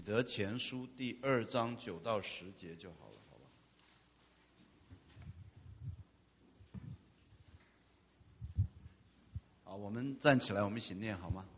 彼得前书第2章9到10节就好了，好吧？好，我们站起来，我们一起念好吗？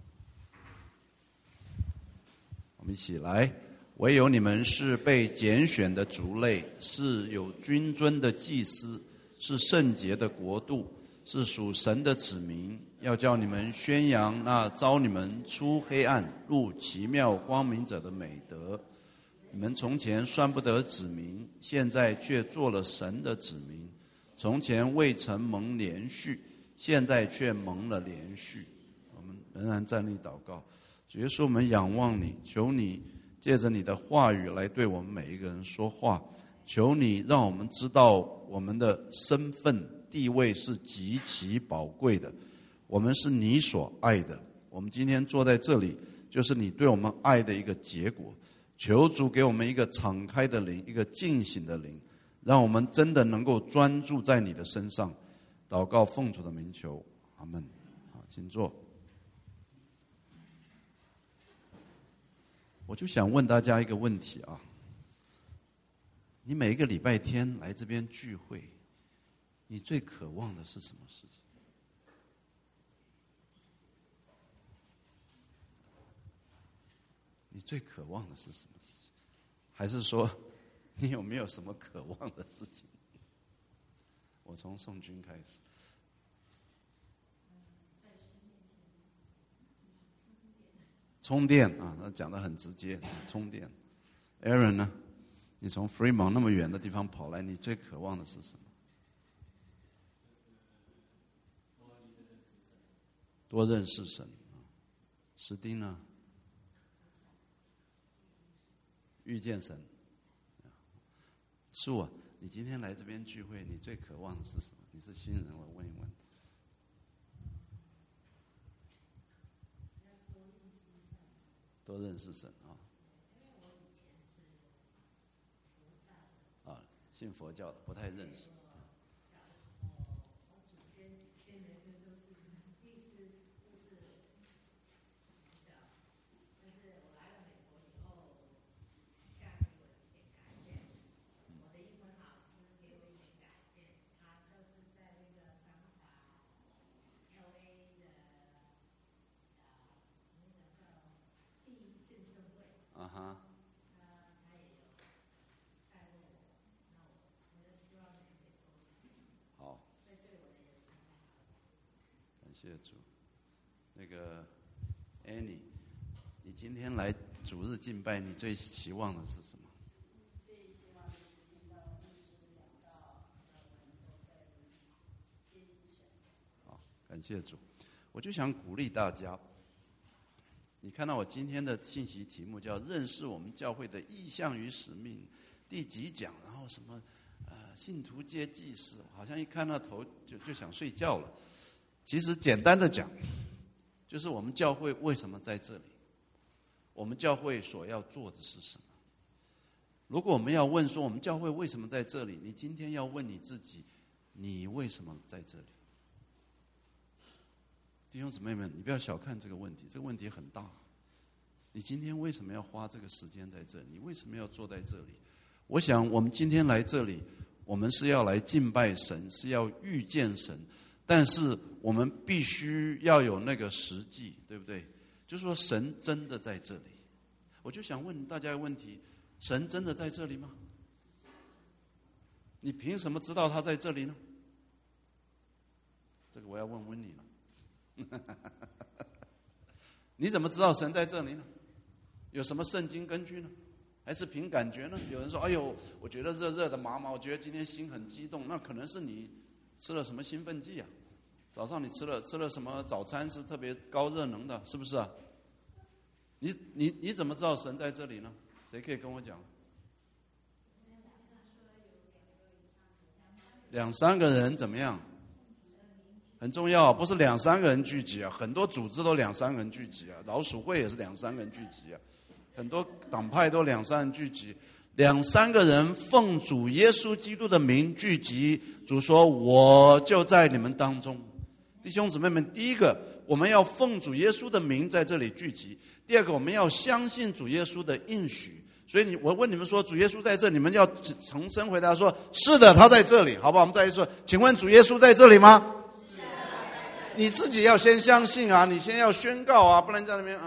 我们一起来。唯有你们是被拣选的族类，是有君尊的祭司，是圣洁的国度，是属神的子民，要叫你们宣扬那召你们出黑暗入奇妙光明者的美德。你们从前算不得子民，现在却做了神的子民；从前未曾蒙连续，现在却蒙了连续。我们仍然站立祷告。主耶稣，我们仰望你，求你借着你的话语来对我们每一个人说话，求你让我们知道我们的身份地位是极其宝贵的，我们是你所爱的。我们今天坐在这里，就是你对我们爱的一个结果。求主给我们一个敞开的灵，一个净醒的灵，让我们真的能够专注在你的身上。祷告奉主的名求，阿们。好，请坐。我就想问大家一个问题啊，你每一个礼拜天来这边聚会，你最渴望的是什么事情？你最渴望的是什么事情？还是说你有没有什么渴望的事情？我从宋军开始。充电啊，他讲得很直接，充电。Aaron 呢？你从 Fremont 那么远的地方跑来，你最渴望的是什么？多认识神。史丁呢？遇见神。树啊，你今天来这边聚会，你最渴望的是什么？你是新人，我问一问。多认识神啊！啊，信佛教的不太认识。谢谢主。那个 Annie， 你今天来主日敬拜，你最期望的是什么？ 最希望是听到牧师讲到我们都被接近神。 好，感谢主。我就想鼓励大家，你看到我今天的信息题目叫认识我们教会的意向与使命，第几讲，然后什么信徒皆祭司，好像一看到头就想睡觉了。其实简单的讲，就是我们教会为什么在这里，我们教会所要做的是什么。如果我们要问说我们教会为什么在这里，你今天要问你自己，你为什么在这里？弟兄姊妹们，你不要小看这个问题，这个问题很大。你今天为什么要花这个时间在这里？你为什么要坐在这里？我想我们今天来这里，我们是要来敬拜神，是要遇见神，但是我们必须要有那个实际，对不对？就是说神真的在这里。我就想问大家一个问题，神真的在这里吗？你凭什么知道他在这里呢？这个我要问问你了。你怎么知道神在这里呢？有什么圣经根据呢？还是凭感觉呢？有人说哎呦，我觉得热热的麻麻，我觉得今天心很激动，那可能是你吃了什么兴奋剂啊？早上你吃了什么早餐是特别高热能的，是不是啊？你怎么知道神在这里呢？谁可以跟我讲？2、3个人怎么样？很重要，不是2、3个人聚集啊，很多组织都2、3个人聚集啊，老鼠会也是2、3个人聚集啊，很多党派都2、3人聚集。2、3个人奉主耶稣基督的名聚集，主说我就在你们当中。弟兄姊妹们，第一个我们要奉主耶稣的名在这里聚集；第二个，我们要相信主耶稣的应许。所以我问你们说，主耶稣在这，你们要重声回答说：是的，他在这里，好不好？我们再一次说，请问主耶稣在这里吗？ 是的，在这里。 你自己要先相信啊，你先要宣告啊，不然在那边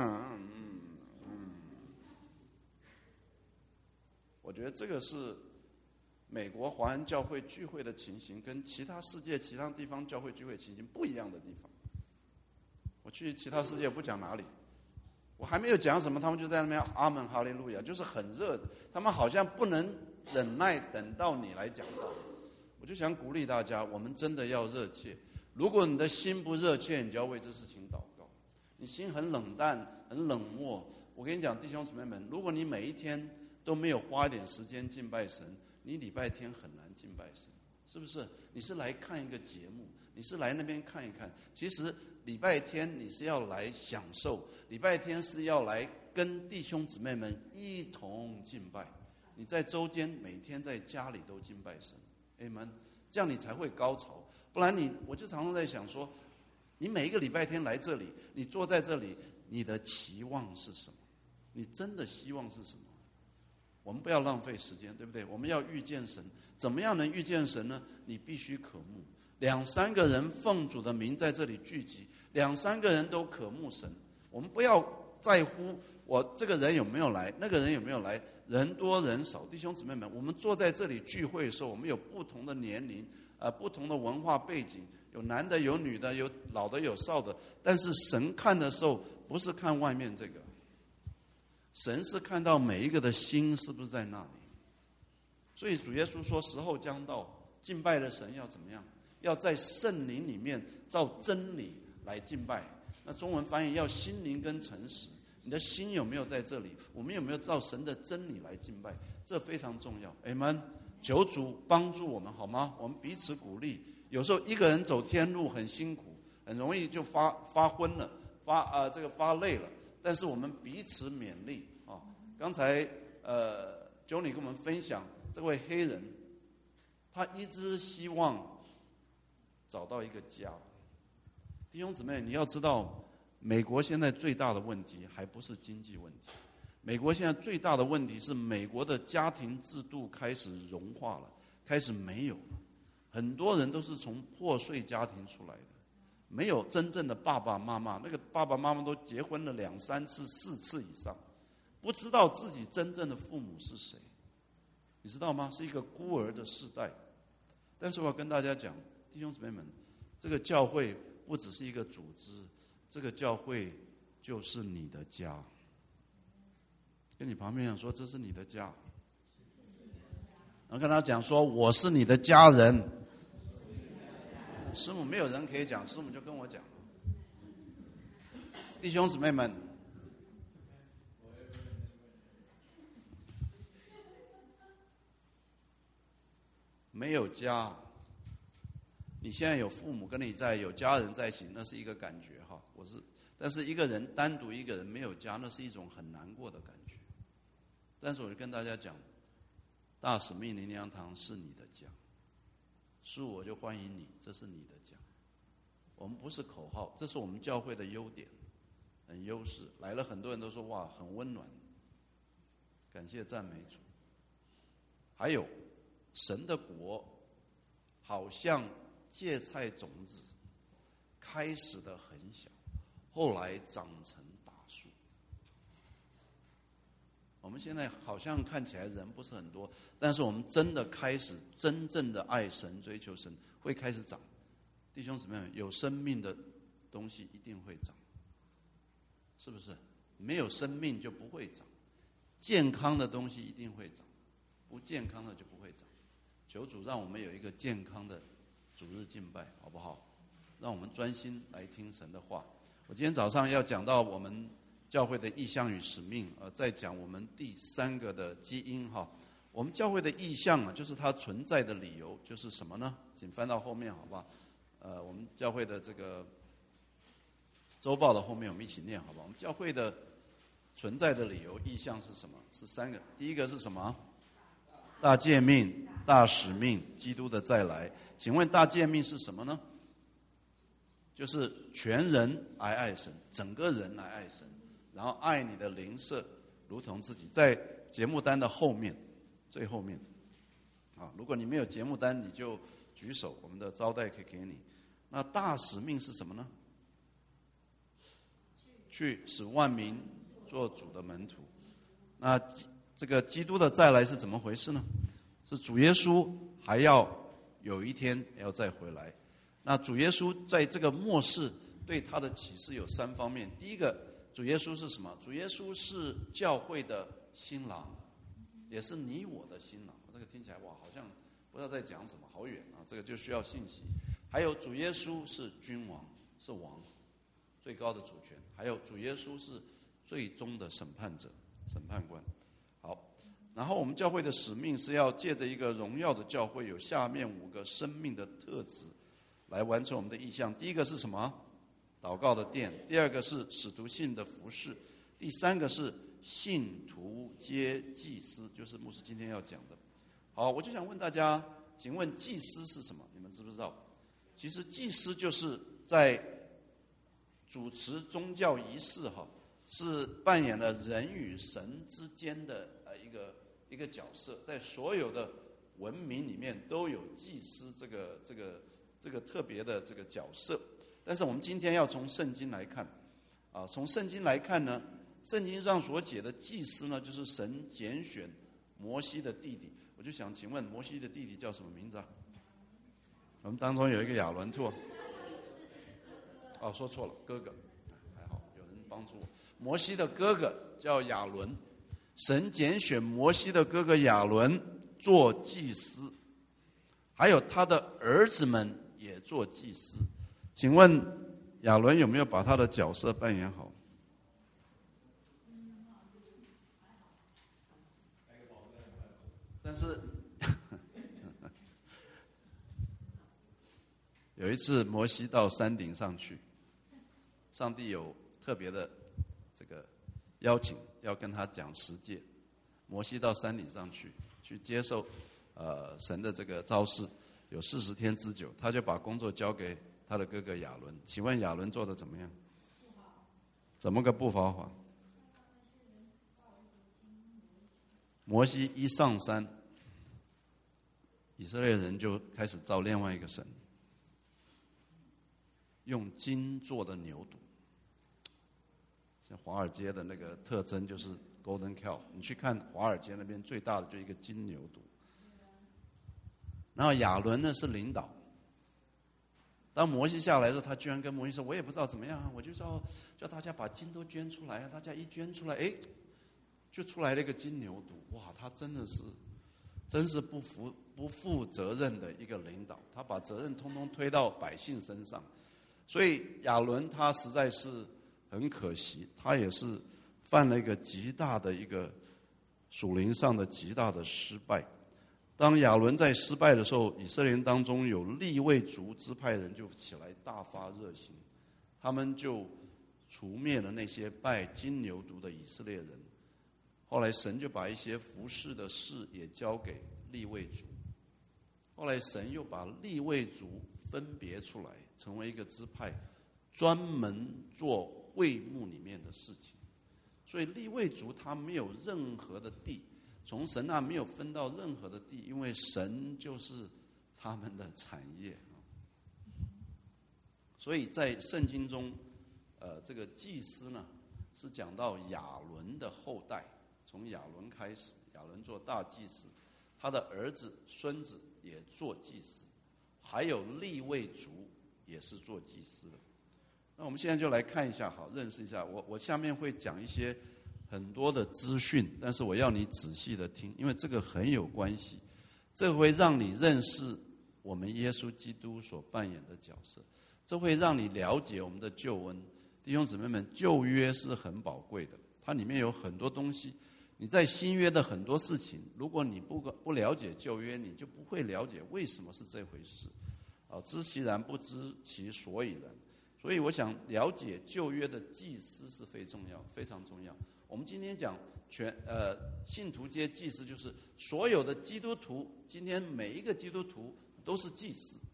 我觉得这个是美国华人教会聚会的情形，跟其他世界其他地方教会聚会情形不一样的地方。我去其他世界不讲哪里，我还没有讲什么，他们就在那边阿门哈利路亚，就是很热的，他们好像不能忍耐等到你来讲道。我就想鼓励大家，我们真的要热切。如果你的心不热切，你就要为这事情祷告。你心很冷淡、很冷漠，我跟你讲，弟兄姊妹们，如果你每一天都没有花一点时间敬拜神，你礼拜天很难敬拜神，是不是？你是来看一个节目，你是来那边看一看。其实礼拜天你是要来享受，礼拜天是要来跟弟兄姊妹们一同敬拜。你在周间每天在家里都敬拜神 ，Amen， 这样你才会高潮。不然我就常常在想说，你每一个礼拜天来这里，你坐在这里，你的期望是什么？你真的希望是什么？我们不要浪费时间，对不对？我们要遇见神，怎么样能遇见神呢？你必须渴慕。2-3个人奉主的名在这里聚集，2-3个人都渴慕神。我们不要在乎我这个人有没有来，那个人有没有来，人多人少。弟兄姊妹们，我们坐在这里聚会的时候，我们有不同的年龄，不同的文化背景，有男的有女的，有老的有少的。但是神看的时候，不是看外面这个，神是看到每一个的心是不是在那里。所以主耶稣说，时候将到，敬拜的神要怎么样？要在圣灵里面照真理来敬拜。那中文翻译要心灵跟诚实，你的心有没有在这里？我们有没有照神的真理来敬拜？这非常重要。Amen。求主帮助我们，好吗？我们彼此鼓励。有时候一个人走天路很辛苦，很容易就发昏了，发累了。但是我们彼此勉励啊。刚才Johnny 跟我们分享这位黑人，他一直希望找到一个家。弟兄姊妹，你要知道，美国现在最大的问题还不是经济问题，美国现在最大的问题是美国的家庭制度开始融化了，开始没有了。很多人都是从破碎家庭出来的，没有真正的爸爸妈妈，那个爸爸妈妈都结婚了2-3次、4次以上，不知道自己真正的父母是谁，你知道吗？是一个孤儿的世代。但是我要跟大家讲，弟兄姊妹们，这个教会不只是一个组织，这个教会就是你的家。跟你旁边人说，这是你的家。然后跟他讲说，我是你的家人。师母没有人可以讲，师母就跟我讲。弟兄姊妹们，没有家，你现在有父母跟你在，有家人在一起，那是一个感觉哈。但是一个人单独一个人没有家，那是一种很难过的感觉。但是我就跟大家讲，大使命灵粮堂是你的家，所以我就欢迎你，这是你的家。我们不是口号，这是我们教会的优点，很优势。来了很多人都说哇，很温暖，感谢赞美主。还有，神的国好像芥菜种子，开始的很小，后来长成大树。我们现在好像看起来人不是很多，但是我们真的开始真正的爱神、追求神，会开始长。弟兄姊妹们，有生命的东西一定会长，是不是？没有生命就不会长。健康的东西一定会长，不健康的就不会长。求主让我们有一个健康的主日敬拜，好不好？让我们专心来听神的话。我今天早上要讲到我们教会的意向与使命，再讲我们第3个的基因哈。我们教会的意向就是它存在的理由，就是什么呢？请翻到后面，好不好？我们教会的这个周报的后面，我们一起念，好不好？我们教会的存在的理由、意向是什么？是3个。第一个是什么？大诫命、大使命、基督的再来。请问大诫命是什么呢？ 就是全人来爱神，整个人来爱神，然后爱你的邻舍如同自己。在节目单的后面，最后面，如果你没有节目单，你就举手，我们的招待可以给你。那大使命是什么呢？去使万民做主的门徒。那这个基督的再来是怎么回事呢？是主耶稣还要有一天要再回来。那主耶稣在这个末世对他的启示有3方面。第一个，主耶稣是什么？主耶稣是教会的新郎，也是你我的新郎。这个听起来哇，好像不知道在讲什么，好远啊！这个就需要信息。还有主耶稣是君王，是王，最高的主权。还有主耶稣是最终的审判者，审判官。好，然后我们教会的使命是要借着一个荣耀的教会，有下面5个生命的特质来完成我们的意向。第一个是什么？祷告的殿。第二个是使徒性的服事。第三个是信徒皆祭司，就是牧师今天要讲的。好，我就想问大家，请问祭司是什么？你们知不知道？其实祭司就是在主持宗教仪式，是扮演了人与神之间的一个角色，在所有的文明里面都有祭司这个特别的这个角色。但是我们今天要从圣经来看，从圣经来看呢，圣经上所解的祭司呢，就是神拣选摩西的弟弟。我就想请问，摩西的弟弟叫什么名字啊？我们当中有一个亚伦兔。说错了，哥哥，还好有人帮助我。摩西的哥哥叫亚伦，神拣选摩西的哥哥亚伦做祭司，还有他的儿子们也做祭司。请问亚伦有没有把他的角色扮演好？但是有一次摩西到山顶上去，上帝有特别的这个邀请，要跟他讲10诫。摩西到山顶上去接受神的这个召示，有40天之久，他就把工作交给他的哥哥亚伦。请问亚伦做的怎么样？怎么个不好法？摩西一上山，以色列人就开始造另外一个神，用金做的牛犊。像华尔街的那个特征就是 Golden Cow， 你去看华尔街那边最大的就一个金牛犊。然后亚伦呢是领导。当摩西下来的时候，他居然跟摩西说：“我也不知道怎么样啊，我就叫大家把金都捐出来啊！”大家一捐出来，就出来了一个金牛犊。哇，他真是不负责任的一个领导，他把责任通通推到百姓身上。所以亚伦他实在是很可惜，他也是犯了一个极大的一个属灵上的极大的失败。当亚伦在失败的时候，以色列人当中有利未族支派人就起来大发热心，他们就除灭了那些拜金牛犊的以色列人。后来神就把一些服侍的事也交给利未族，后来神又把利未族分别出来，成为一个支派，专门做会幕里面的事情。所以利未族他没有任何的地，从神那没有分到任何的地，因为神就是他们的产业。所以在圣经中，这个祭司呢是讲到亚伦的后代，从亚伦开始，亚伦做大祭司，他的儿子、孙子也做祭司，还有利未族也是做祭司的。那我们现在就来看一下，好，认识一下。我下面会讲一些很多的资讯，但是我要你仔细的听，因为这个很有关系，这会让你认识我们耶稣基督所扮演的角色，这会让你了解我们的救恩。弟兄姊妹们，旧约是很宝贵的，它里面有很多东西。你在新约的很多事情，如果你不了解旧约，你就不会了解为什么是这回事。知其然不知其所以然。所以我想了解旧约的祭司是非常重要。我们今天讲信徒皆祭司，就是所有的基督徒，今天每一个基督徒都是祭司。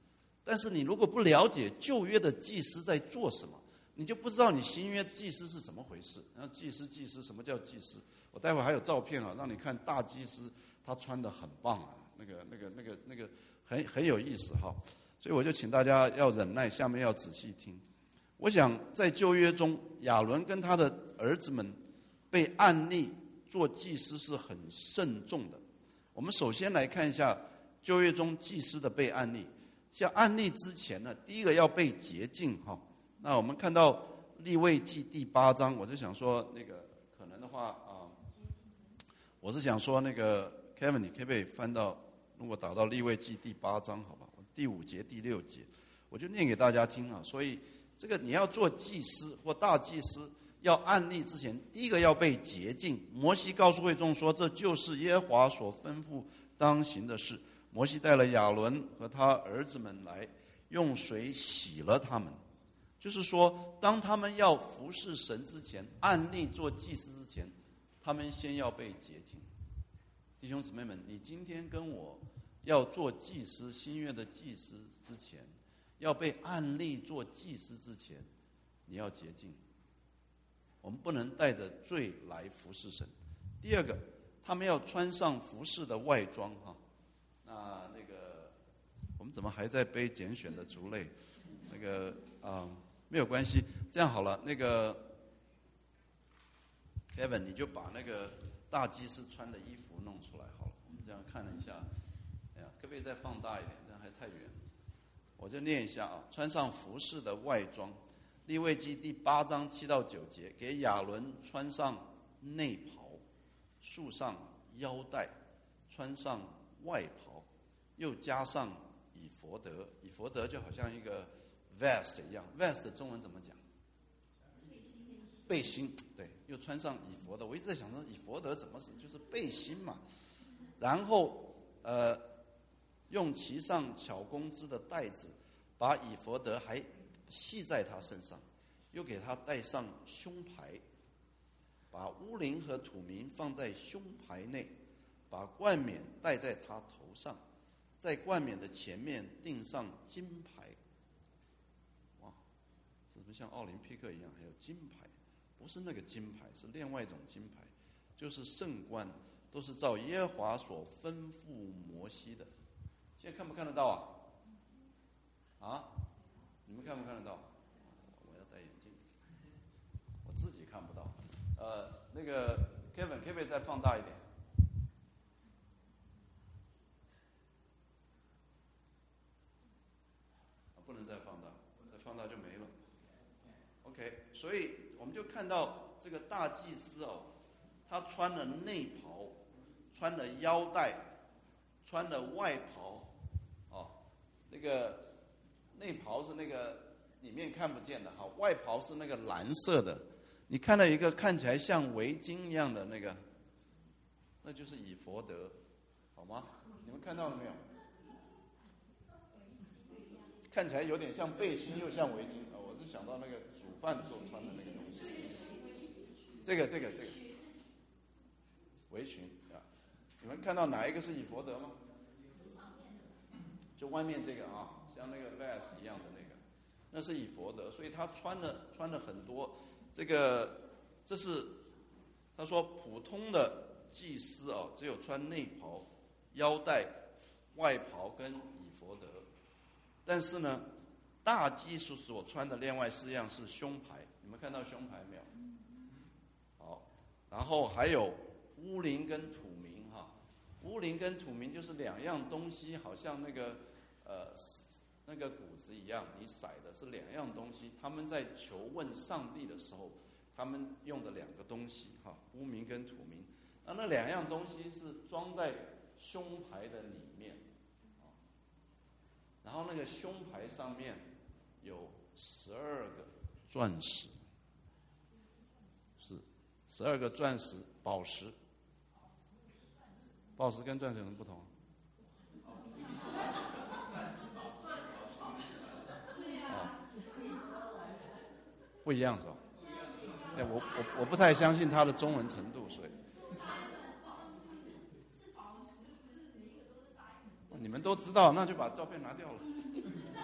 但是你如果不了解旧约的祭司在做什么，你就不知道你新约祭司是怎么回事。然后祭司，什么叫祭司？我待会还有照片啊，让你看大祭司他穿得很棒啊，那个很有意思哈。所以我就请大家要忍耐，下面要仔细听。我想在旧约中，亚伦跟他的儿子们被按立做祭司是很慎重的。我们首先来看一下旧约中祭司的被按立。像按立之前呢，第一个要被洁净哈。那我们看到利未记第8章，我就想说那个可能的话我是想说那个 Kevin， 你可不可以翻到，如果打到利未记第8章，好吧，第5节、第6节，我就念给大家听啊。所以这个你要做祭司或大祭司，要按立之前，第一个要被洁净。摩西告诉会众说，这就是耶和华所吩咐当行的事。摩西带了亚伦和他儿子们来，用水洗了他们。就是说，当他们要服侍神之前，按立做祭司之前，他们先要被洁净。弟兄姊妹们，你今天跟我要做祭司，新约的祭司之前，要被按立做祭司之前，你要洁净。我们不能带着罪来服侍神。第二个，他们要穿上服侍的外装哈。那个，我们怎么还在背拣选的族类？那个没有关系，这样好了，那个 Kevin， 你就把那个大祭司穿的衣服弄出来好了。我们这样看了一下，哎呀，可不可以再放大一点？这样还太远。我就念一下啊，穿上服饰的外装。利未记第8章7到9节，给亚伦穿上内袍，束上腰带，穿上外袍，又加上以弗得。以弗得就好像一个 vest 一样 ，vest 中文怎么讲？背心，对，又穿上以弗得。我一直在想说，以弗得怎么是就是背心嘛？然后用其上巧工织的带子，把以弗得还系在他身上，又给他戴上胸牌，把乌灵和土民放在胸牌内，把冠冕戴在他头上，在冠冕的前面钉上金牌。哇，是不是像奥林匹克一样还有金牌？不是那个金牌，是另外一种金牌，就是圣冠，都是照耶和华所吩咐摩西的。现在看不看得到啊？你们看不看得到？我要戴眼镜，我自己看不到。那个 Kevin， 可不可以再放大一点？不能再放大，再放大就没了。OK， 所以我们就看到这个大祭司哦，他穿了内袍，穿了腰带，穿了外袍。哦，那个内袍是那个里面看不见的，好，外袍是那个蓝色的。你看到一个看起来像围巾一样的那个，那就是以弗得，好吗？你们看到了没有？看起来有点像背心，又像围巾。我是想到那个煮饭的时候穿的那个东西。这个围裙啊，你们看到哪一个是以弗得吗？就外面这个啊，像那个 vest 一样的那个，那是以弗得，所以他穿了很多。这是他说普通的祭司啊，只有穿内袍、腰带、外袍跟以弗得。但是呢，大祭司所穿的另外4样是胸牌，你们看到胸牌没有？好，然后还有乌灵跟土民哈。乌灵跟土民就是2样东西，好像那个谷子一样，你撒的是2样东西。他们在求问上帝的时候，他们用的2个东西哈，乌民跟土民。那2样东西是装在胸牌的里面，然后那个胸牌上面有12个钻石，是12个钻石宝石。宝石跟钻石有什么不同？不一样是吧？我不太相信他的中文程度，所以你们都知道，那就把照片拿掉了。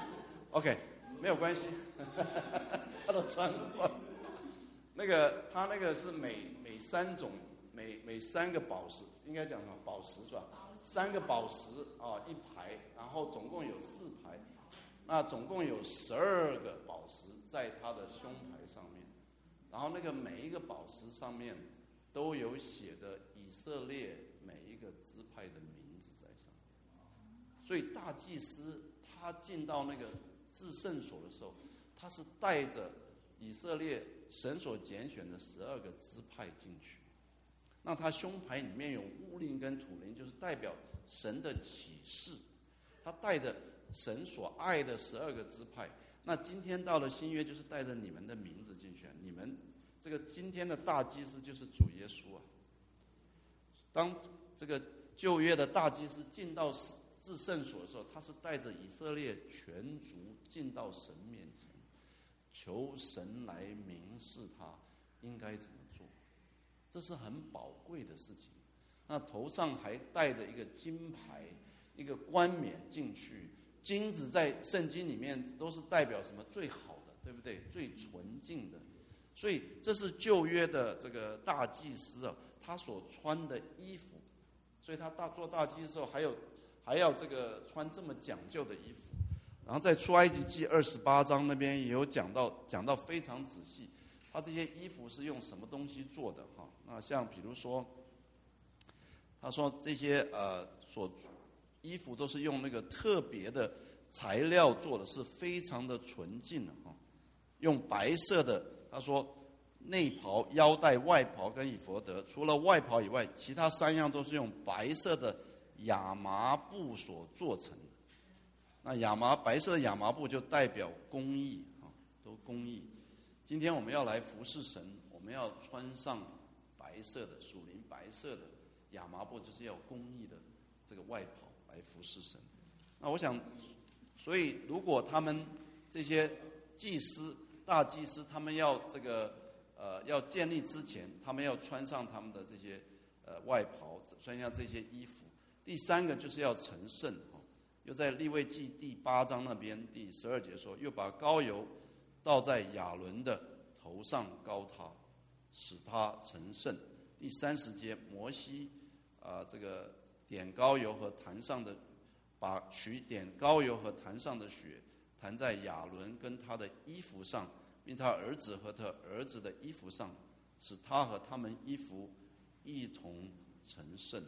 OK， 没有关系，他都穿过。他那个是每三种，每三个宝石，应该讲什么宝石是吧？3个宝石啊，一排，然后总共有4排，那总共有12个宝石在他的胸牌上面，然后那个每一个宝石上面都有写的以色列每一个支派的名字在上面，所以大祭司他进到那个至圣所的时候，他是带着以色列神所拣选的12个支派进去。那他胸牌里面有乌灵跟土灵，就是代表神的启示。他带着神所爱的12个支派。那今天到了新约，就是带着你们的名字进去。你们这个今天的大祭司就是主耶稣啊。当这个旧约的大祭司进到至圣所的时候，他是带着以色列全族进到神面前，求神来明示他应该怎么做，这是很宝贵的事情。那头上还戴着一个金牌，一个冠冕进去。金子在圣经里面都是代表什么？最好的，对不对？最纯净的。所以这是旧约的这个大祭司啊，他所穿的衣服。所以他做大祭司的时候，还要这个穿这么讲究的衣服。然后在出埃及记28章那边也有讲到非常仔细，他这些衣服是用什么东西做的哈？那像比如说，他说这些衣服都是用那个特别的材料做的，是非常的纯净的哈。用白色的，他说内袍、腰带、外袍跟以弗得，除了外袍以外，其他3样都是用白色的亚麻布所做成的。那白色的亚麻布就代表公义啊，都公义。今天我们要来服侍神，我们要穿上白色的属灵白色的亚麻布，就是要公义的这个外袍来服侍神。那我想，所以如果他们这些祭司、大祭司，他们要要建立之前，他们要穿上他们的这些外袍，穿上这些衣服。第3个就是要成圣。又在利未记第8章那边第12节说，又把膏油倒在亚伦的头上膏他，使他成圣。第30节，摩西这个点膏油和坛上的，取点膏油和坛上的血，弹在亚伦跟他的衣服上，并他儿子和他儿子的衣服上，使他和他们衣服一同成圣。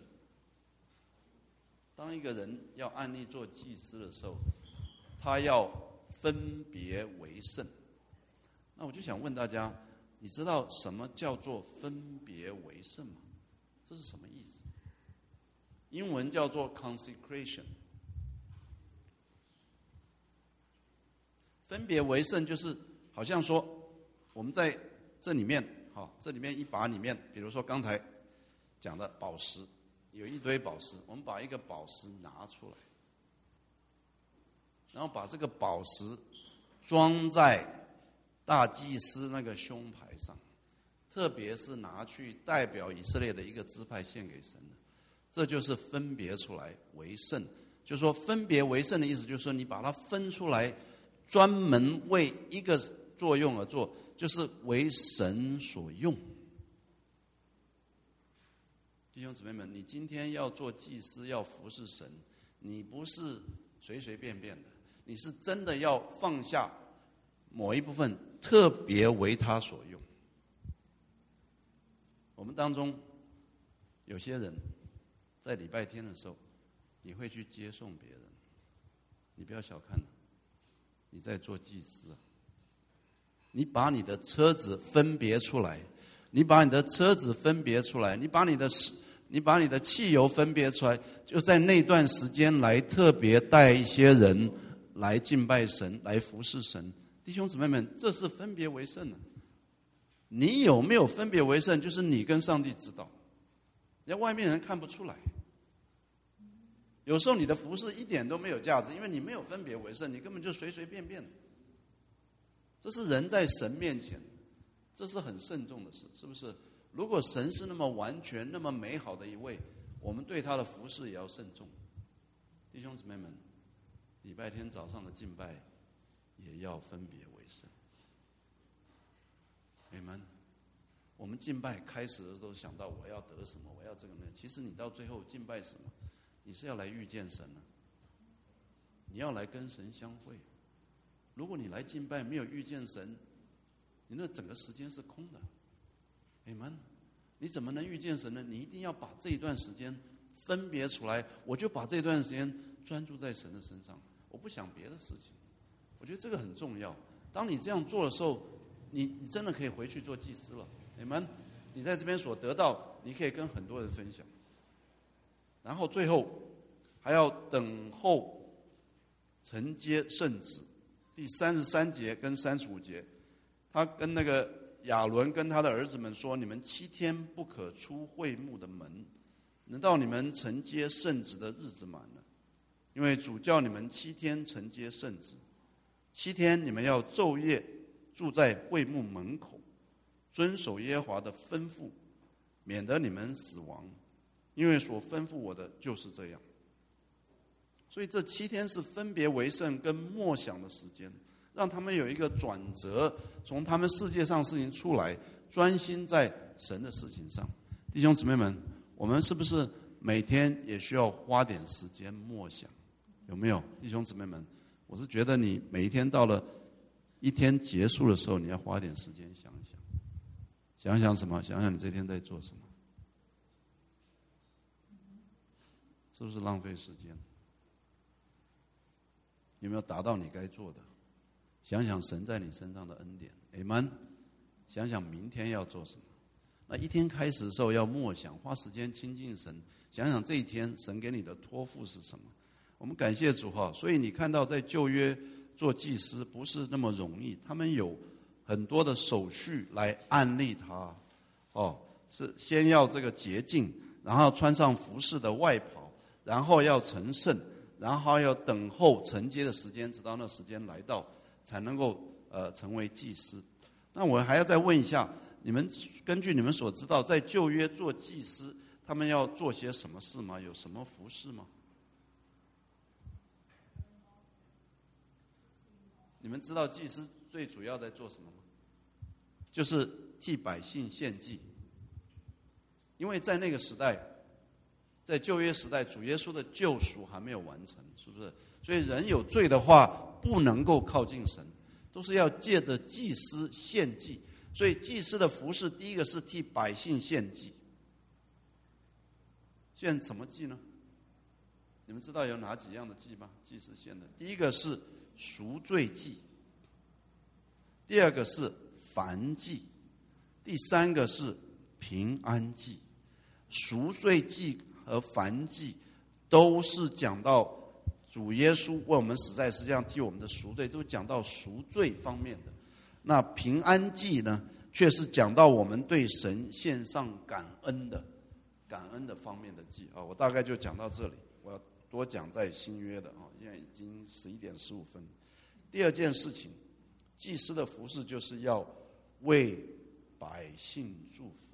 当一个人要按立做祭司的时候，他要分别为圣。那我就想问大家，你知道什么叫做分别为圣吗？这是什么意思？英文叫做 consecration。分别为圣就是好像说，我们在这里面，这里面一把里面，比如说刚才讲的宝石。有一堆宝石，我们把一个宝石拿出来，然后把这个宝石装在大祭司那个胸牌上，特别是拿去代表以色列的一个支派献给神的，这就是分别出来为圣。就是说分别为圣的意思，就是说你把它分出来，专门为一个作用而做，就是为神所用。弟兄姊妹们，你今天要做祭司，要服侍神，你不是随随便便的，你是真的要放下某一部分，特别为他所用。我们当中有些人在礼拜天的时候，你会去接送别人，你不要小看了，你在做祭司啊。你把你的车子分别出来，你把你的汽油分别出来，就在那段时间来特别带一些人来敬拜神，来服侍神。弟兄姊妹们，这是分别为圣的。你有没有分别为圣，就是你跟上帝知道，人家外面人看不出来。有时候你的服侍一点都没有价值，因为你没有分别为圣，你根本就随随便便的。这是人在神面前，这是很慎重的事，是不是？如果神是那么完全、那么美好的一位，我们对他的服事也要慎重。弟兄姊妹们，礼拜天早上的敬拜也要分别为圣。Amen。我们敬拜开始的时候都想到我要得什么，我要这个那个。其实你到最后敬拜什么？你是要来遇见神啊，你要来跟神相会。如果你来敬拜没有遇见神，你那整个时间是空的。Amen。你怎么能遇见神呢？你一定要把这一段时间分别出来，我就把这段时间专注在神的身上，我不想别的事情。我觉得这个很重要。当你这样做的时候，你真的可以回去做祭司了。Amen。你在这边所得到，你可以跟很多人分享。然后最后还要等候承接圣旨。第33节跟35节，他跟那个亚伦跟他的儿子们说：你们7天不可出会幕的门，等到你们承接圣旨的日子满了，因为主叫你们7天承接圣旨。7天你们要昼夜住在会幕门口，遵守耶和华的吩咐，免得你们死亡，因为所吩咐我的就是这样。所以这7天是分别为圣跟默想的时间，让他们有一个转折，从他们世界上事情出来，专心在神的事情上。弟兄姊妹们，我们是不是每天也需要花点时间默想？有没有？弟兄姊妹们，我是觉得你每一天到了一天结束的时候，你要花点时间想一想，想想什么？想想你这天在做什么？是不是浪费时间？有没有达到你该做的？想想神在你身上的恩典 Amen。 想想明天要做什么。那一天开始的时候要默想，花时间亲近神，想想这一天神给你的托付是什么。我们感谢主哈。所以你看到在旧约做祭司不是那么容易，他们有很多的手续来按立他。是先要这个洁净，然后穿上服饰的外袍，然后要成圣，然后要等候承接的时间，直到那时间来到，才能够成为祭司。那我还要再问一下，你们根据你们所知道，在旧约做祭司，他们要做些什么事吗？有什么服事吗？你们知道祭司最主要在做什么吗？就是替百姓献祭。因为在那个时代，在旧约时代，主耶稣的救赎还没有完成，是不是？所以人有罪的话，不能够靠近神，都是要借着祭司献祭。所以祭司的服事，第一个是替百姓献祭。献什么祭呢？你们知道有哪几样的祭吗？祭司献的，第一个是赎罪祭，第二个是燔祭，第三个是平安祭。赎罪祭和燔祭都是讲到主耶稣为我们死在十字架上替我们的赎罪，都讲到赎罪方面的。那平安祭呢，却是讲到我们对神献上感恩的方面的祭。我大概就讲到这里，我要多讲在新约的。现在已经11点15分。第二件事情，祭司的服事就是要为百姓祝福。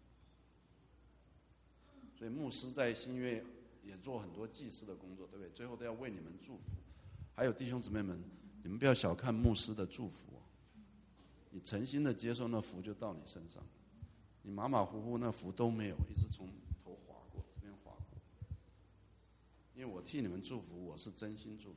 所以牧师在新约也做很多祭司的工作，对不对？最后都要为你们祝福。还有弟兄姊妹们，你们不要小看牧师的祝福。你诚心的接受，那福就到你身上。你马马虎虎，那福都没有，一直从头划过，这边划过。因为我替你们祝福，我是真心祝福。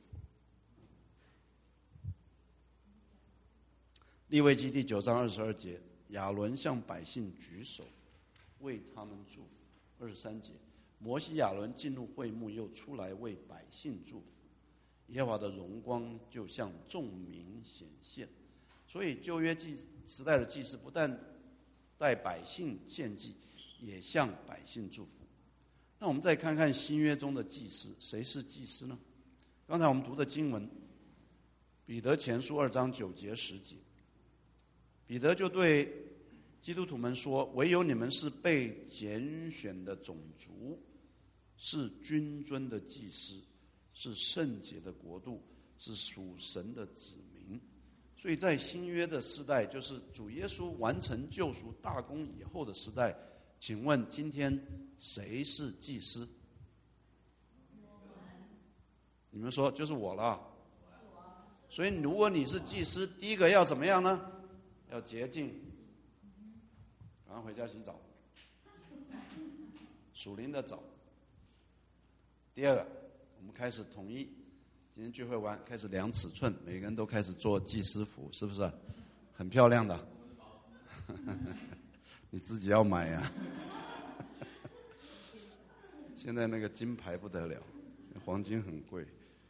利未记第9章22节，亚伦向百姓举手，为他们祝福。23节，摩西亚伦进入会幕，又出来为百姓祝福，耶和华的荣光就向众民显现。所以旧约时代的祭司不但带百姓献祭，也向百姓祝福。那我们再看看新约中的祭司，谁是祭司呢？刚才我们读的经文，彼得前书2章9节10节，彼得就对基督徒们说，唯有你们是被拣选的种族，是君尊的祭司，是圣洁的国度，是属神的子民。所以在新约的时代，就是主耶稣完成救赎大功以后的时代，请问今天谁是祭司？你们说就是我了。 所以如果你是祭司，第一个要怎么样呢？要洁净，然后回家洗澡，属灵的澡。第二个，我们开始统一，今天聚会完开始量尺寸，每个人都开始做祭司服，是不是？很漂亮的，你自己要买呀。现在那个金牌不得了，黄金很贵，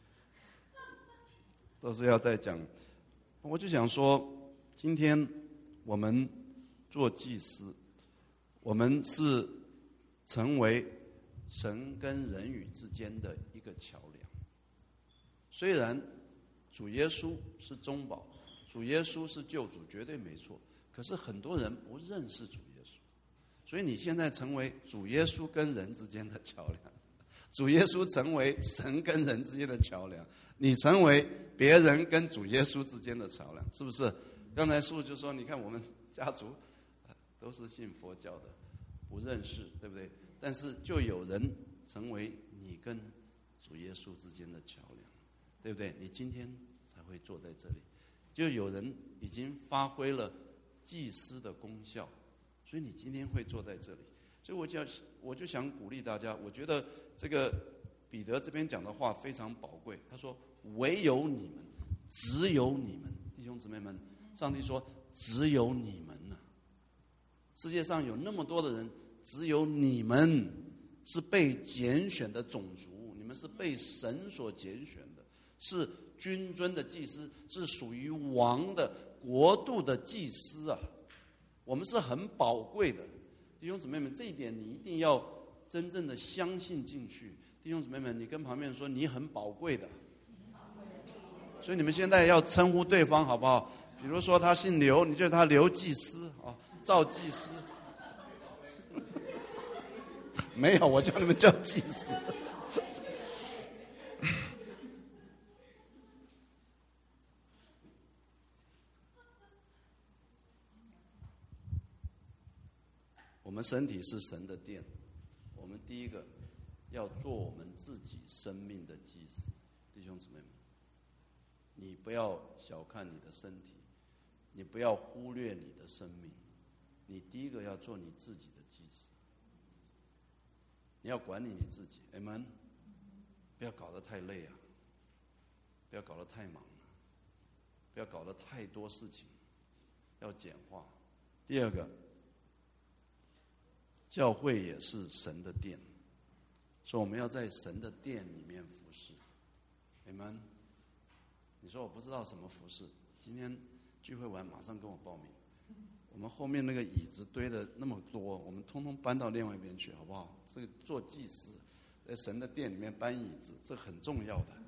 都是要再讲。我就想说，今天我们做祭司，我们是成为神跟人与之间的一个桥梁。虽然主耶稣是中保，主耶稣是救主，绝对没错。可是很多人不认识主耶稣，所以你现在成为主耶稣跟人之间的桥梁，主耶稣成为神跟人之间的桥梁，你成为别人跟主耶稣之间的桥梁，是不是？刚才叔就说，你看我们家族都是信佛教的，不认识，对不对？但是就有人成为你跟主耶稣之间的桥梁，对不对？你今天才会坐在这里，就有人已经发挥了祭司的功效，所以你今天会坐在这里。所以我就想鼓励大家，我觉得这个彼得这边讲的话非常宝贵。他说：“唯有你们，只有你们，弟兄姊妹们，上帝说只有你们呐、世界上有那么多的人，只有你们是被拣选的种族，你们是被神所拣选的，是君尊的祭司，是属于王的国度的祭司啊！我们是很宝贵的。”弟兄姊妹们，这一点你一定要真正的相信进去。弟兄姊妹们，你跟旁边人说你很宝贵的，所以你们现在要称呼对方好不好？比如说他姓刘，你就他刘祭司啊，赵祭司。没有，我叫你们叫祭司。我们身体是神的殿，我们第一个要做我们自己生命的祭司。弟兄姊妹们，你不要小看你的身体，你不要忽略你的生命，你第一个要做你自己的祭司。你要管理你自己 ，Amen。不要搞得太累啊，不要搞得太忙啊，不要搞得太多事情，要简化。第二个，教会也是神的殿，所以我们要在神的殿里面服侍。Amen。你说我不知道什么服侍，今天聚会完马上跟我报名。我们后面那个椅子堆的那么多，我们通通搬到另外一边去，好不好？这个做祭司，在神的殿里面搬椅子，这很重要的。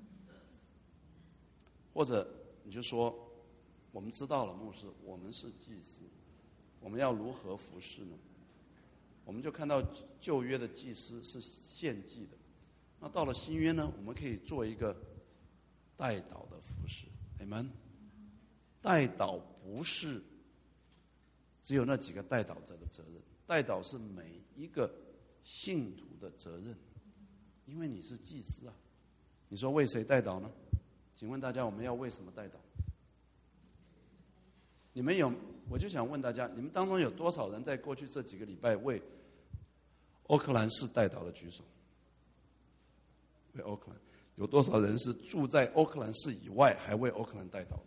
或者你就说，我们知道了，牧师，我们是祭司，我们要如何服侍呢？我们就看到旧约的祭司是献祭的，那到了新约呢，我们可以做一个代祷的服侍。Amen。代祷不是只有那几个代祷者的责任，代祷是每一个信徒的责任，因为你是祭司啊。你说为谁代祷呢？请问大家，我们要为什么代祷？你们有？我就想问大家，你们当中有多少人在过去这几个礼拜为奥克兰市代祷的举手？为奥克兰，有多少人是住在奥克兰市以外还为奥克兰代祷的？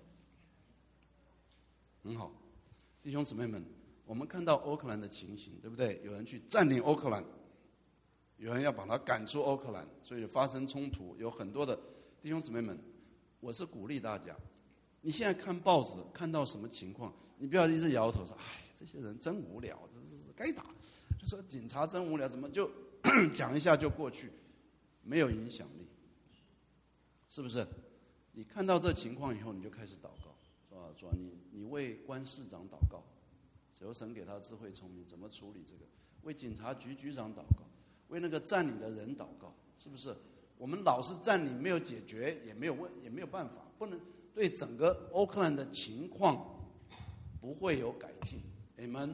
很好，弟兄姊妹们，我们看到奥克兰的情形，对不对？有人去占领奥克兰，有人要把他赶出奥克兰，所以发生冲突，有很多的弟兄姊妹们，我是鼓励大家，你现在看报纸看到什么情况，你不要一直摇头说：“哎，这些人真无聊，这是该打。”就说警察真无聊，怎么就讲一下就过去，没有影响力，是不是？你看到这情况以后，你就开始祷告，是吧？主啊，你为关市长祷告，求神给他智慧聪明，怎么处理这个？为警察局局长祷告，为那个占领的人祷告，是不是？我们老是占领没有解决，也没有办法，不能对整个奥克兰的情况不会有改进。Amen。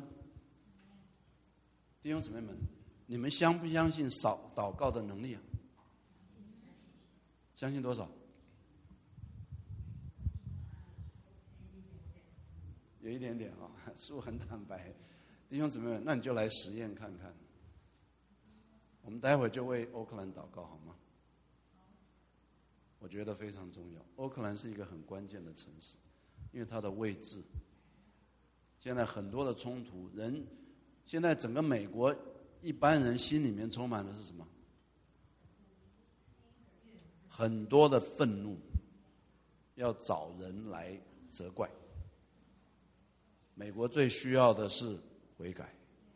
弟兄姊妹们，你们相不相信少祷告的能力啊？相信多少？ 有一点点啊，树很坦白。弟兄姊妹们，那你就来实验看看。我们待会就为欧克兰祷告好吗？我觉得非常重要。欧克兰是一个很关键的城市，因为它的位置。现在很多的冲突，现在整个美国一般人心里面充满的是什么？很多的愤怒，要找人来责怪。美国最需要的是悔改。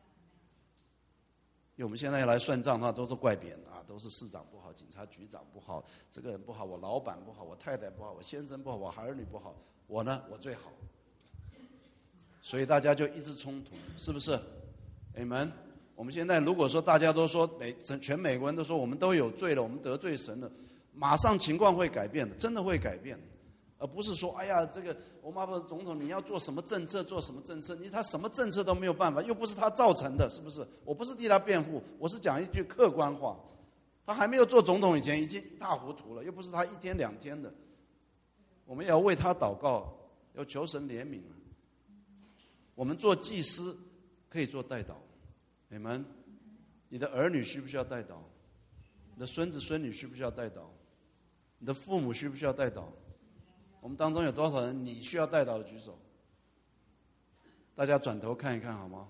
因为我们现在要来算账的话，都是怪别人啊，都是市长不好，警察局长不好，这个人不好，我老板不好，我太太不好，我先生不好，我儿女不好，我呢，我最好。所以大家就一直冲突，是不是 ？Amen。我们现在如果说大家都说全美国人都说我们都有罪了，我们得罪神了，马上情况会改变的，真的会改变的。而不是说，哎呀，这个欧巴马总统你要做什么政策，做什么政策，他什么政策都没有办法，又不是他造成的，是不是？我不是替他辩护，我是讲一句客观话。他还没有做总统以前，已经一塌糊涂了，又不是他一天两天的。我们也要为他祷告，要求神怜悯。我们做祭司可以做代祷，你们，你的儿女需不需要代祷？你的孙子孙女需不需要代祷？你的父母需不需要代祷？我们当中有多少人你需要代祷的举手？大家转头看一看好吗？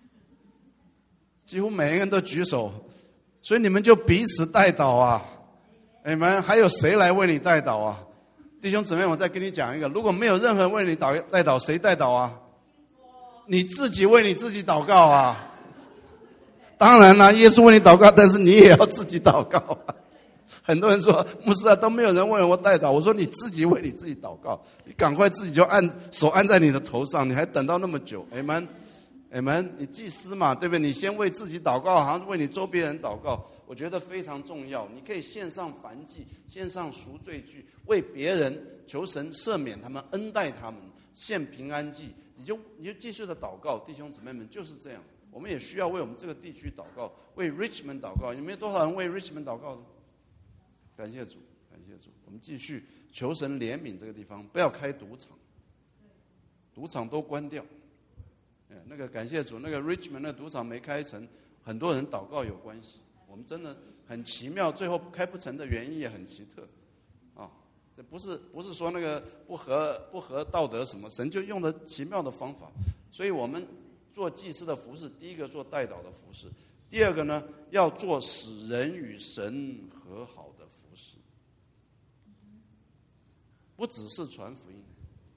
几乎每一个人都举手，所以你们就彼此代祷啊！你们还有谁来为你代祷啊？弟兄姊妹，我再跟你讲一个，如果没有任何人为你代祷，谁代祷啊？你自己为你自己祷告啊！当然啦，耶稣为你祷告，但是你也要自己祷告啊！很多人说牧师啊，都没有人为我代祷。我说你自己为你自己祷告，你赶快自己就手按在你的头上，你还等到那么久 ？Amen， 你祭司嘛，对不对？你先为自己祷告，好像为你周边人祷告，我觉得非常重要。你可以献上燔祭，献上赎罪祭，为别人求神赦免他们，恩待他们，献平安祭。你就继续的祷告，弟兄姊妹们就是这样。我们也需要为我们这个地区祷告，为 Richmond 祷告。有没有多少人为 Richmond 祷告的？感谢主，感谢主。我们继续求神怜悯这个地方，不要开赌场，赌场都关掉。那个感谢主，那个 Richmond 那赌场没开成，很多人祷告有关系。我们真的很奇妙，最后开不成的原因也很奇特啊。这不是说那个不合道德什么，神就用了奇妙的方法。所以我们做祭司的服事，第一个做代祷的服事，第二个呢要做使人与神和好的服事，不只是传福音。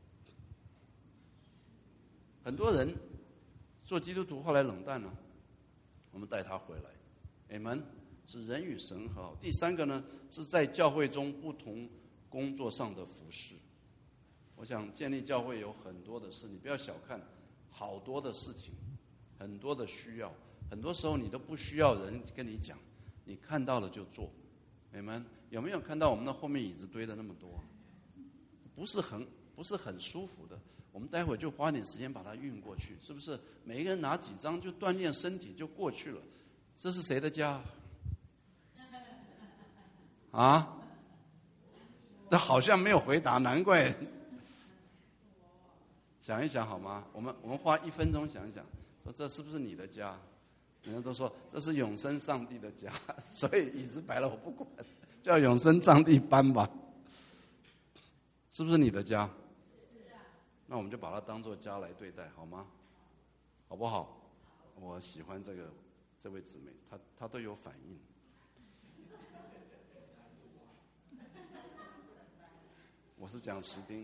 很多人做基督徒后来冷淡了，我们带他回来。Amen， 是人与神和好。第三个呢是在教会中不同工作上的服事。我想建立教会有很多的事，你不要小看，好多的事情，很多的需要，很多时候你都不需要人跟你讲，你看到了就做。你们有没有看到我们的后面椅子堆的那么多？不是很舒服的。我们待会就花点时间把它运过去，是不是？每一个人拿几张就锻炼身体就过去了。这是谁的家？啊？这好像没有回答，难怪。想一想好吗？我们花1分钟想一想，说这是不是你的家？人家都说这是永生上帝的家，所以椅子摆了我不管，叫永生上帝搬吧。是不是你的家？那我们就把它当作家来对待，好吗？好不好？我喜欢这位姊妹，她都有反应。我是讲史丁，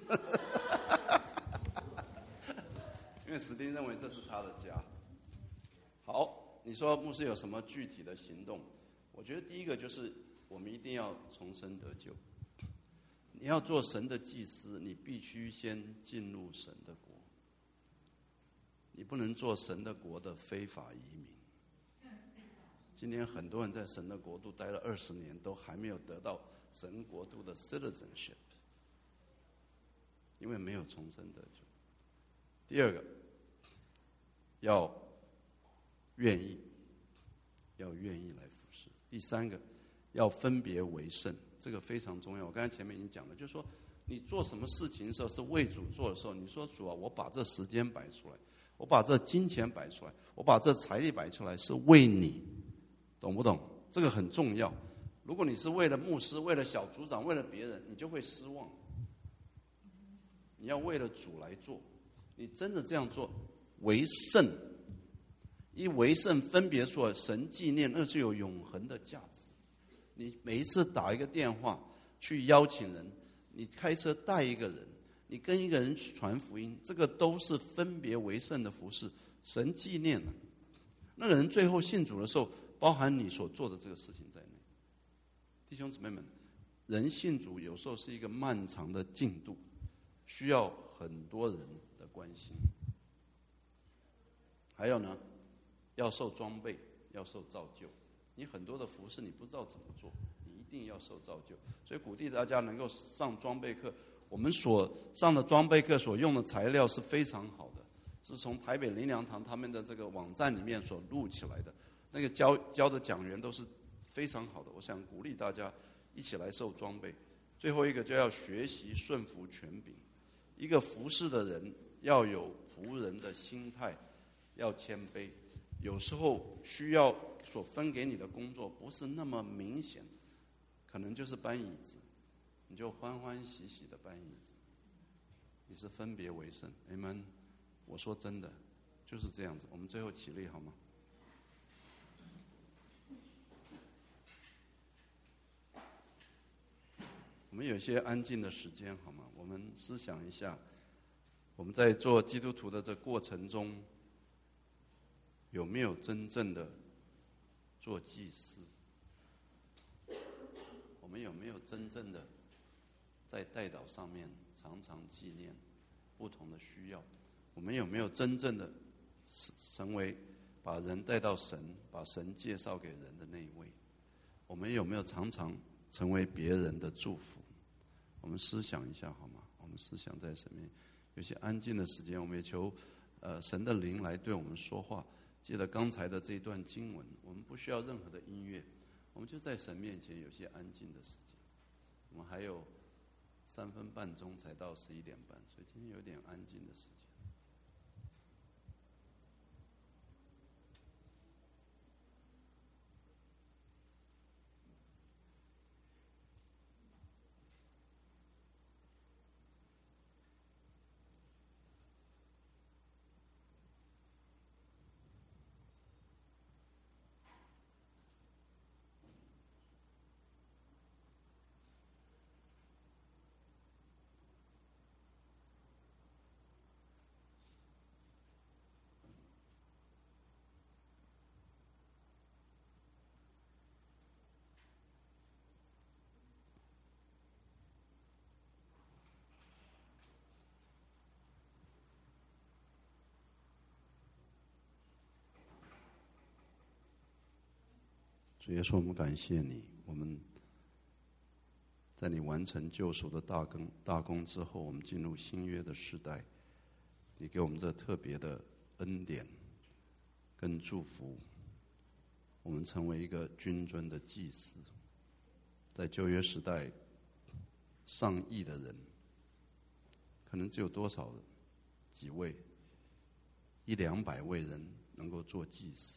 因为史丁认为这是他的家。好，你说牧师有什么具体的行动？我觉得第一个就是我们一定要重生得救。你要做神的祭司，你必须先进入神的国。你不能做神的国的非法移民。今天很多人在神的国度待了20年，都还没有得到神国度的 citizenship， 因为没有重生得救。第二个，要愿意来服侍。第三个，要分别为圣。这个非常重要。我刚才前面已经讲了，就是说你做什么事情的时候是为主做的时候，你说主啊，我把这时间摆出来，我把这金钱摆出来，我把这财力摆出来，是为你，懂不懂？这个很重要。如果你是为了牧师、为了小组长、为了别人，你就会失望。你要为了主来做，你真的这样做，为圣，一为圣分别出来，神纪念，那是有永恒的价值。你每一次打一个电话去邀请人，你开车带一个人，你跟一个人传福音，这个都是分别为圣的服事，神纪念了。那个人最后信主的时候，包含你所做的这个事情在内。弟兄姊妹们，人信主有时候是一个漫长的进度，需要很多人的关心。还有呢，要受装备，要受造就。你很多的服事你不知道怎么做，你一定要受造就。所以鼓励大家能够上装备课。我们所上的装备课所用的材料是非常好的，是从台北灵粮堂他们的这个网站里面所录起来的。那个教的讲员都是非常好的，我想鼓励大家一起来受装备。最后一个就要学习顺服权柄。一个服事的人要有仆人的心态，要谦卑。有时候需要所分给你的工作不是那么明显，可能就是搬椅子，你就欢欢喜喜的搬椅子。你是分别为圣 ，Amen。我说真的，就是这样子。我们最后起立好吗？我们有些安静的时间好吗？我们思想一下，我们在做基督徒的这过程中，有没有真正的做祭司？我们有没有真正的在代祷上面常常纪念不同的需要？我们有没有真正的成为把人带到神，把神介绍给人的那一位？我们有没有常常成为别人的祝福？我们思想一下好吗？我们思想在神面有些安静的时间，我们也求神的灵来对我们说话。记得刚才的这一段经文，我们不需要任何的音乐，我们就在神面前有些安静的时间。我们还有3分半钟才到11点半，所以今天有点安静的时间。主耶稣，我们感谢你，我们在你完成救赎的大功之后，我们进入新约的时代，你给我们这特别的恩典跟祝福，我们成为一个君尊的祭司。在旧约时代，上亿的人，可能只有多少几位，100-200位人能够做祭司。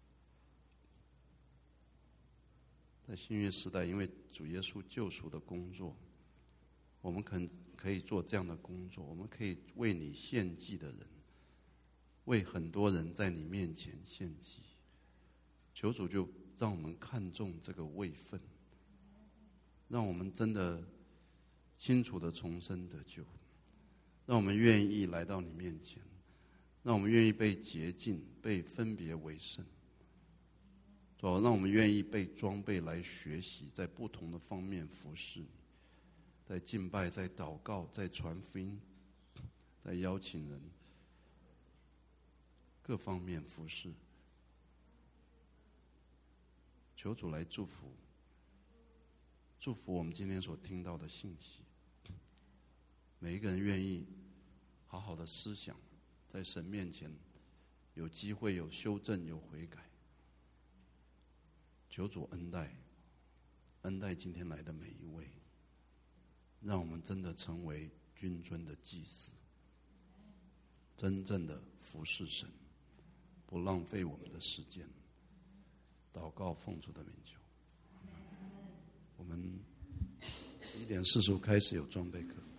在新约时代，因为主耶稣救赎的工作，我们可以做这样的工作。我们可以为你献祭的人，为很多人在你面前献祭。求主就让我们看重这个位分，让我们真的清楚的重生得救，让我们愿意来到你面前，让我们愿意被洁净，被分别为圣。让我们愿意被装备来学习，在不同的方面服侍你，在敬拜，在祷告，在传福音，在邀请人，各方面服侍。求主来祝福我们今天所听到的信息。每一个人愿意好好的思想，在神面前有机会有修正有悔改。求主恩待今天来的每一位。 让我们真的成为君尊的祭司，真正的服侍神，不浪费我们的时间。祷告奉主的名求。我们11:45开始有装备课。